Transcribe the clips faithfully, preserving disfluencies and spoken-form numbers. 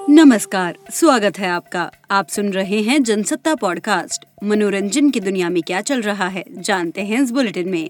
नमस्कार, स्वागत है आपका। आप सुन रहे हैं जनसत्ता पॉडकास्ट। मनोरंजन की दुनिया में क्या चल रहा है, जानते हैं इस बुलेटिन में।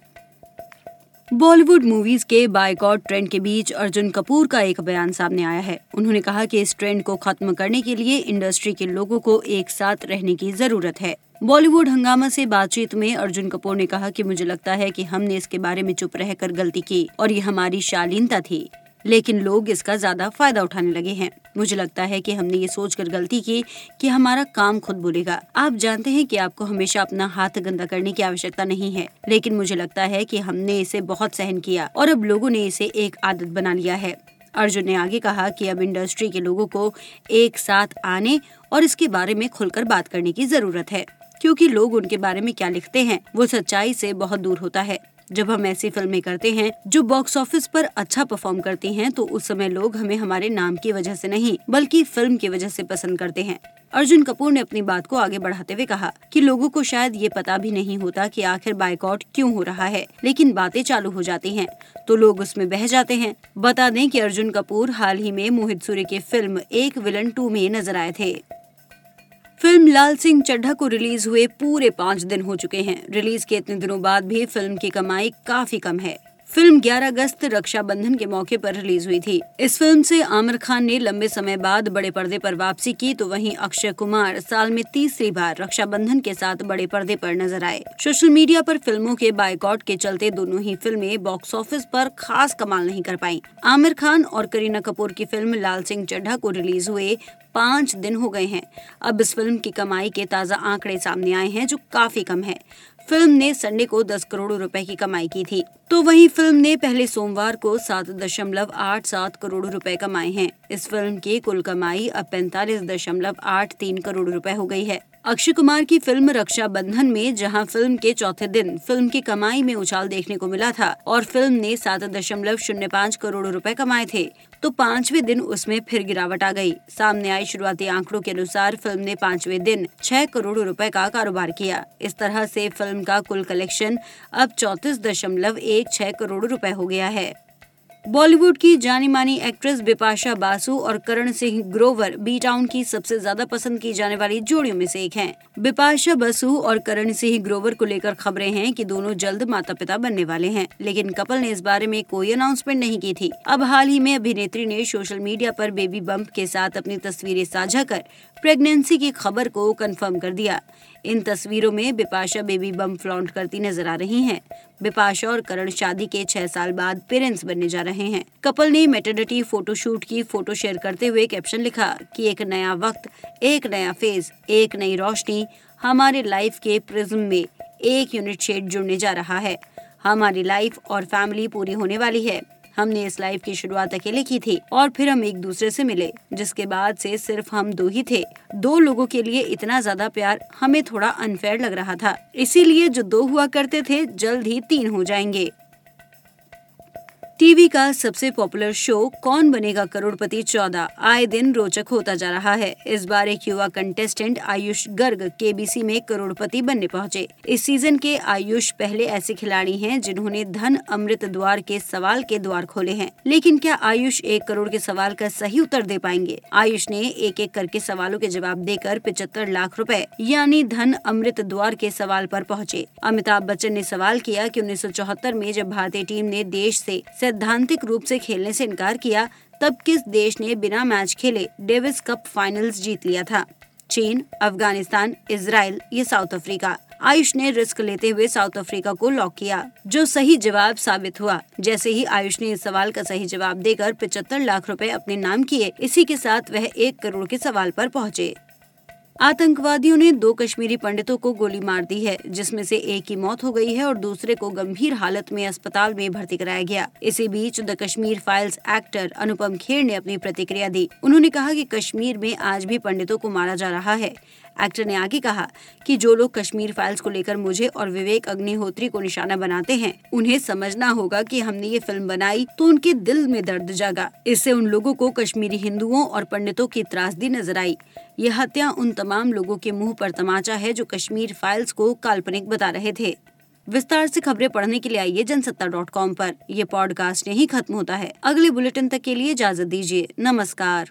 बॉलीवुड मूवीज के बायकॉट ट्रेंड के बीच अर्जुन कपूर का एक बयान सामने आया है। उन्होंने कहा कि इस ट्रेंड को खत्म करने के लिए इंडस्ट्री के लोगों को एक साथ रहने की जरूरत है। बॉलीवुड हंगामा से बातचीत में अर्जुन कपूर ने कहा कि मुझे लगता है कि हमने इसके बारे में चुप रहकर गलती की और ये हमारी शालीनता थी, लेकिन लोग इसका ज्यादा फायदा उठाने लगे हैं। मुझे लगता है कि हमने ये सोचकर गलती की कि हमारा काम खुद बोलेगा। आप जानते हैं कि आपको हमेशा अपना हाथ गंदा करने की आवश्यकता नहीं है, लेकिन मुझे लगता है कि हमने इसे बहुत सहन किया और अब लोगों ने इसे एक आदत बना लिया है। अर्जुन ने आगे कहा कि अब इंडस्ट्री के लोगों को एक साथ आने और इसके बारे में खुलकर बात करने की जरूरत है, क्योंकि लोग उनके बारे में क्या लिखते हैं वो सच्चाई से बहुत दूर होता है। जब हम ऐसी फिल्में करते हैं जो बॉक्स ऑफिस पर अच्छा परफॉर्म करती हैं, तो उस समय लोग हमें हमारे नाम की वजह से नहीं बल्कि फिल्म की वजह से पसंद करते हैं। अर्जुन कपूर ने अपनी बात को आगे बढ़ाते हुए कहा कि लोगों को शायद ये पता भी नहीं होता कि आखिर बायकॉट क्यों हो रहा है, लेकिन बातें चालू हो जाती हैं तो लोग उसमें बह जाते हैं। बता दें कि अर्जुन कपूर हाल ही में मोहित सूरी की फिल्म एक विलन टू में नजर आए थे। फिल्म लाल सिंह चड्ढा को रिलीज हुए पूरे पाँच दिन हो चुके हैं। रिलीज के इतने दिनों बाद भी फिल्म की कमाई काफी कम है। फिल्म ग्यारह अगस्त रक्षाबंधन के मौके पर रिलीज हुई थी। इस फिल्म से आमिर खान ने लंबे समय बाद बड़े पर्दे पर वापसी की, तो वहीं अक्षय कुमार साल में तीसरी बार रक्षाबंधन के साथ बड़े पर्दे पर नजर आए। सोशल मीडिया पर फिल्मों के बायकॉट के चलते दोनों ही फिल्में बॉक्स ऑफिस पर खास कमाल नहीं कर पाईं। आमिर खान और करीना कपूर की फिल्म लाल सिंह चड्ढा को रिलीज हुए पाँच दिन हो गए हैं। अब इस फिल्म की कमाई के ताज़ा आंकड़े सामने आए हैं जो काफी कम है। फिल्म ने संडे को दस करोड़ रुपए की कमाई की थी, तो वहीं फिल्म ने पहले सोमवार को सात दशमलव आठ सात करोड़ रुपए कमाए हैं। इस फिल्म की कुल कमाई अब पैंतालीस दशमलव आठ तीन करोड़ रुपए हो गई है। अक्षय कुमार की फिल्म रक्षाबंधन में जहां फिल्म के चौथे दिन फिल्म की कमाई में उछाल देखने को मिला था और फिल्म ने सात दशमलव शून्य पाँच करोड़ रुपए कमाए थे, तो पांचवें दिन उसमें फिर गिरावट आ गई। सामने आए शुरुआती आंकड़ों के अनुसार फिल्म ने पांचवें दिन छह करोड़ रुपए का कारोबार किया। इस तरह से फिल्म का कुल कलेक्शन अब चौंतीस दशमलव एक छह करोड़ रुपए हो गया है। बॉलीवुड की जानी मानी एक्ट्रेस बिपाशा बासु और करण सिंह ग्रोवर बी टाउन की सबसे ज्यादा पसंद की जाने वाली जोड़ियों में से एक हैं। बिपाशा बासु और करण सिंह ग्रोवर को लेकर खबरें हैं कि दोनों जल्द माता पिता बनने वाले हैं, लेकिन कपल ने इस बारे में कोई अनाउंसमेंट नहीं की थी। अब हाल ही में अभिनेत्री ने सोशल मीडिया पर बेबी बम्प के साथ अपनी तस्वीरें साझा कर प्रेगनेंसी की खबर को कंफर्म कर दिया। इन तस्वीरों में बिपाशा बेबी बम्प फ्लॉन्ट करती नजर आ रही हैं। बिपाशा और करण शादी के छह साल बाद पेरेंट्स बनने जा रहे हैं। कपल ने मैटरनिटी फोटोशूट की फोटो शेयर करते हुए कैप्शन लिखा कि एक नया वक्त, एक नया फेज, एक नई रोशनी हमारे लाइफ के प्रिज्म में एक यूनिट शेड जुड़ने जा रहा है। हमारी लाइफ और फैमिली पूरी होने वाली है। हमने इस लाइफ की शुरुआत अकेले की थी और फिर हम एक दूसरे से मिले, जिसके बाद से सिर्फ हम दो ही थे। दो लोगों के लिए इतना ज्यादा प्यार हमें थोड़ा अनफेयर लग रहा था, इसीलिए जो दो हुआ करते थे जल्द ही तीन हो जाएंगे। टीवी का सबसे पॉपुलर शो कौन बनेगा करोड़पति चौदह आए दिन रोचक होता जा रहा है। इस बार एक युवा कंटेस्टेंट आयुष गर्ग केबीसी में करोड़पति बनने पहुंचे। इस सीजन के आयुष पहले ऐसे खिलाड़ी हैं जिन्होंने धन अमृत द्वार के सवाल के द्वार खोले हैं, लेकिन क्या आयुष एक करोड़ के सवाल का सही उत्तर दे पाएंगे? आयुष ने एक एक करके सवालों के जवाब देकर पिछहत्तर लाख रुपए यानी धन अमृत द्वार के सवाल पर पहुँचे। अमिताभ बच्चन ने सवाल किया कि उन्नीस सौ चौहत्तर में जब भारतीय टीम ने देश से सैद्धांतिक रूप से खेलने से इनकार किया, तब किस देश ने बिना मैच खेले डेविस कप फाइनल्स जीत लिया था? चीन, अफगानिस्तान, इजराइल या साउथ अफ्रीका? आयुष ने रिस्क लेते हुए साउथ अफ्रीका को लॉक किया, जो सही जवाब साबित हुआ। जैसे ही आयुष ने इस सवाल का सही जवाब देकर पिछहत्तर लाख रुपए अपने नाम किए, इसी के साथ वह एक करोड़ के सवाल पर पहुँचे। आतंकवादियों ने दो कश्मीरी पंडितों को गोली मार दी है, जिसमें से एक की मौत हो गई है और दूसरे को गंभीर हालत में अस्पताल में भर्ती कराया गया। इसी बीच the Kashmir files actor Anupam Kher ने अपनी प्रतिक्रिया दी। उन्होंने कहा कि कश्मीर में आज भी पंडितों को मारा जा रहा है। एक्टर ने आगे कहा कि जो लोग कश्मीर फाइल्स को लेकर मुझे और विवेक अग्निहोत्री को निशाना बनाते हैं, उन्हें समझना होगा कि हमने ये फिल्म बनाई तो उनके दिल में दर्द जागा। इससे उन लोगों को कश्मीरी हिंदुओं और पंडितों की त्रासदी नजर आई। ये हत्या उन तमाम लोगों के मुंह पर तमाचा है जो कश्मीर फाइल्स को काल्पनिक बता रहे थे। विस्तार से खबरें पढ़ने के लिए आइए जनसत्ता डॉट कॉम पर। ये पॉडकास्ट यहीं खत्म होता है। अगले बुलेटिन तक के लिए इजाजत दीजिए। नमस्कार।